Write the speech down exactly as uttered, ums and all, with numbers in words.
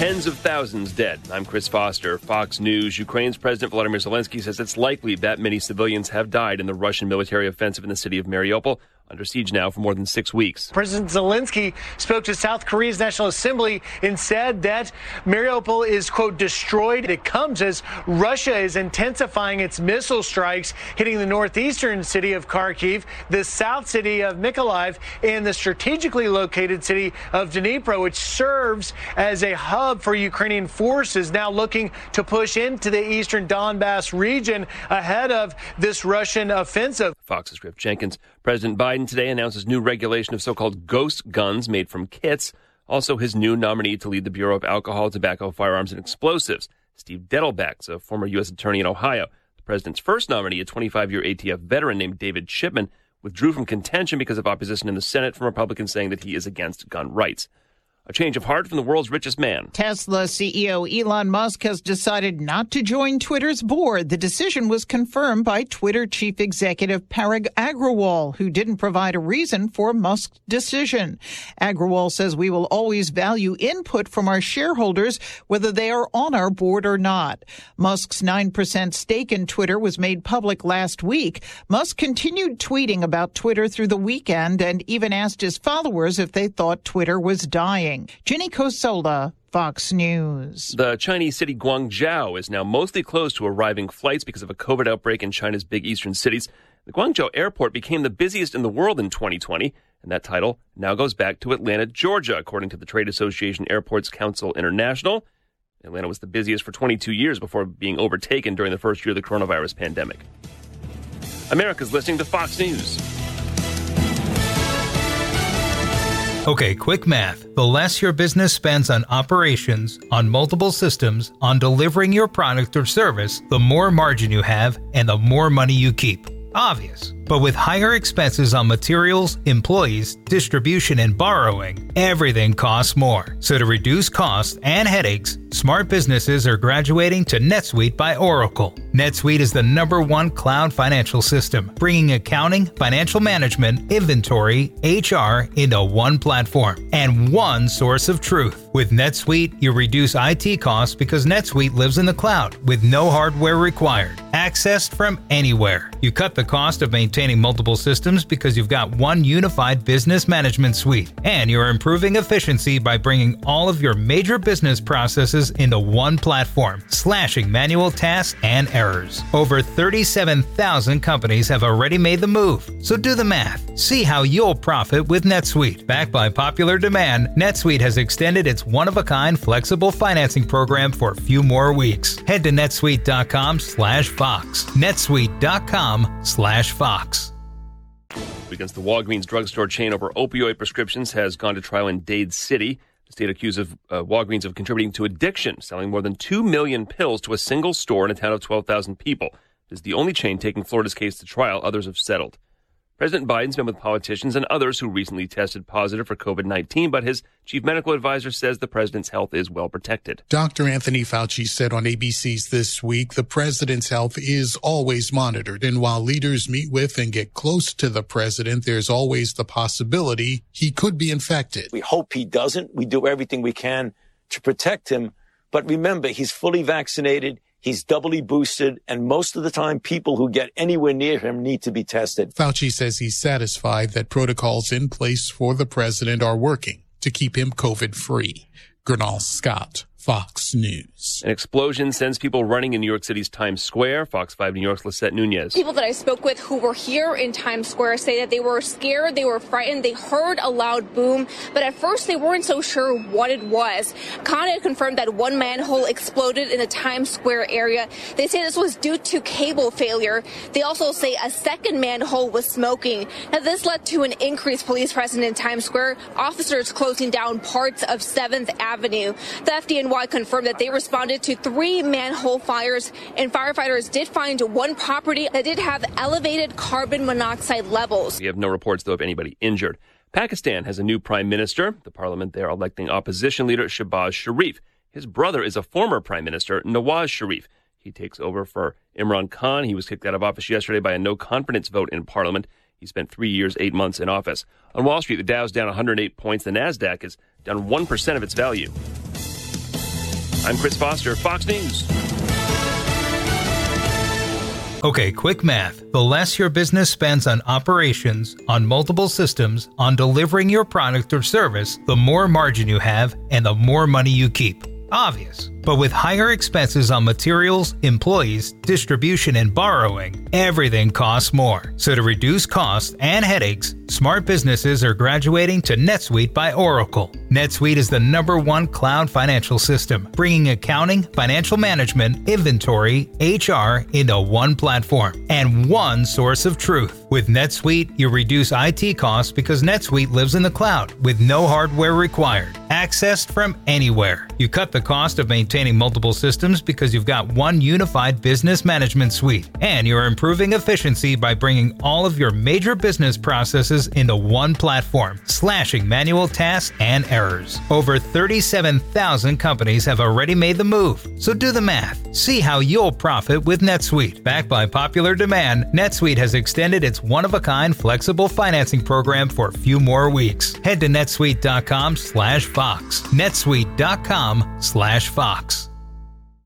Tens of thousands dead. I'm Chris Foster, Fox News. Ukraine's President Volodymyr Zelensky says it's likely that many civilians have died in the Russian military offensive in the city of Mariupol, under siege now for more than six weeks. President Zelensky spoke to South Korea's National Assembly and said that Mariupol is, quote, destroyed. It comes as Russia is intensifying its missile strikes, hitting the northeastern city of Kharkiv, the south city of Mykolaiv, and the strategically located city of Dnipro, which serves as a hub for Ukrainian forces now looking to push into the eastern Donbass region ahead of this Russian offensive. Fox's Griff Jenkins. President Biden today announces new regulation of so-called ghost guns made from kits. Also, his new nominee to lead the Bureau of Alcohol, Tobacco, Firearms, and Explosives, Steve Dettelbach, a former U S attorney in Ohio. The president's first nominee, a twenty-five-year A T F veteran named David Shipman, withdrew from contention because of opposition in the Senate from Republicans saying that he is against gun rights. A change of heart from the world's richest man. Tesla C E O Elon Musk has decided not to join Twitter's board. The decision was confirmed by Twitter chief executive Parag Agrawal, who didn't provide a reason for Musk's decision. Agrawal says we will always value input from our shareholders, whether they are on our board or not. Musk's nine percent stake in Twitter was made public last week. Musk continued tweeting about Twitter through the weekend and even asked his followers if they thought Twitter was dying. Jenny Cosola, Fox News. The Chinese city Guangzhou is now mostly closed to arriving flights because of a COVID outbreak in China's big eastern cities. The Guangzhou airport became the busiest in the world in twenty twenty, and that title now goes back to Atlanta, Georgia, according to the Trade Association Airports Council International. Atlanta was the busiest for twenty-two years before being overtaken during the first year of the coronavirus pandemic. America's listening to Fox News. Okay, quick math. The less your business spends on operations, on multiple systems, on delivering your product or service, the more margin you have and the more money you keep. Obvious. But with higher expenses on materials, employees, distribution, and borrowing, everything costs more. So to reduce costs and headaches, smart businesses are graduating to NetSuite by Oracle. NetSuite is the number one cloud financial system, bringing accounting, financial management, inventory, H R into one platform and one source of truth. With NetSuite, you reduce I T costs because NetSuite lives in the cloud with no hardware required, accessed from anywhere. You cut the cost of maintaining multiple systems because you've got one unified business management suite, and you're improving efficiency by bringing all of your major business processes into one platform, slashing manual tasks and errors. Over thirty-seven thousand companies have already made the move, so do the math. See how you'll profit with NetSuite. Backed by popular demand, NetSuite has extended its one-of-a-kind flexible financing program for a few more weeks. Head to netsuite.com slash Fox. netsuite.com slash Fox. Against the Walgreens drugstore chain over opioid prescriptions has gone to trial in Dade City. The state accuses uh, Walgreens of contributing to addiction, selling more than two million pills to a single store in a town of twelve thousand people. This is the only chain taking Florida's case to trial. Others have settled. President Biden's been with politicians and others who recently tested positive for COVID nineteen, but his chief medical advisor says the president's health is well protected. Doctor Anthony Fauci said on A B C's This Week, the president's health is always monitored. And while leaders meet with and get close to the president, there's always the possibility he could be infected. We hope he doesn't. We do everything we can to protect him. But remember, he's fully vaccinated. He's doubly boosted, and most of the time, people who get anywhere near him need to be tested. Fauci says he's satisfied that protocols in place for the president are working to keep him COVID-free. Gernal Scott, Fox News. An explosion sends people running in New York City's Times Square. Fox five New York's Lisette Nunez. People that I spoke with who were here in Times Square say that they were scared, they were frightened, they heard a loud boom, but at first they weren't so sure what it was. Con Ed confirmed that one manhole exploded in the Times Square area. They say this was due to cable failure. They also say a second manhole was smoking. Now, this led to an increased police presence in Times Square, officers closing down parts of seventh Avenue. The F D N Y confirmed that they responded to three manhole fires, and firefighters did find one property that did have elevated carbon monoxide levels. We have no reports, though, of anybody injured. Pakistan has a new prime minister. The parliament there electing opposition leader Shehbaz Sharif. His brother is a former prime minister, Nawaz Sharif. He takes over for Imran Khan. He was kicked out of office yesterday by a no-confidence vote in parliament. He spent three years, eight months in office. On Wall Street, the Dow's down one hundred eight points. The NASDAQ is down one percent of its value. I'm Chris Foster, Fox News. Okay, quick math. The less your business spends on operations, on multiple systems, on delivering your product or service, the more margin you have and the more money you keep. Obvious. But with higher expenses on materials, employees, distribution, and borrowing, everything costs more. So to reduce costs and headaches, smart businesses are graduating to NetSuite by Oracle. NetSuite is the number one cloud financial system, bringing accounting, financial management, inventory, H R into one platform and one source of truth. With NetSuite, you reduce I T costs because NetSuite lives in the cloud with no hardware required, accessed from anywhere. You cut the cost of maintaining multiple systems because you've got one unified business management suite, and you're improving efficiency by bringing all of your major business processes into one platform, slashing manual tasks and errors. Over thirty-seven thousand companies have already made the move, so do the math. See how you'll profit with NetSuite. Backed by popular demand, NetSuite has extended its one-of-a-kind flexible financing program for a few more weeks. Head to netsuite dot com slash Fox. netsuite dot com slash Fox.